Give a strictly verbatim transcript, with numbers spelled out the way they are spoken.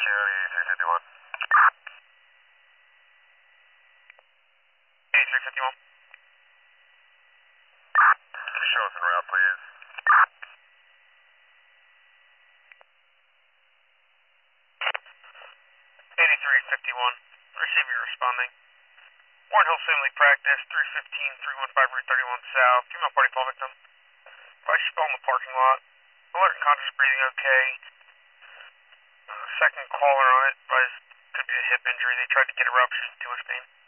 County eighty-three fifty-one. eighty-three fifty-one. Show us en route, please. eighty-three fifty-one. Receive you responding. Warren Hill Family Practice, three fifteen, three fifteen Route thirty-one South. Female party fall victim. Advice spell in the parking lot. Alert and conscious breathing okay. Uh, second caller on it, advice could be a hip injury. They tried to get a rupture to his vein.